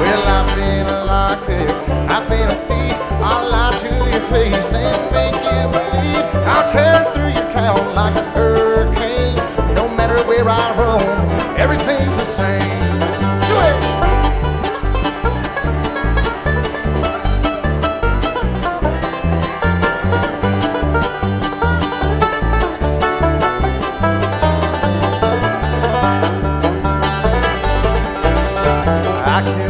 Well, I've been a locker, I've been a thief. I'll lie to your face and make you believe. I'll tear through your town like a hurricane. No matter where I roam, everything's the same.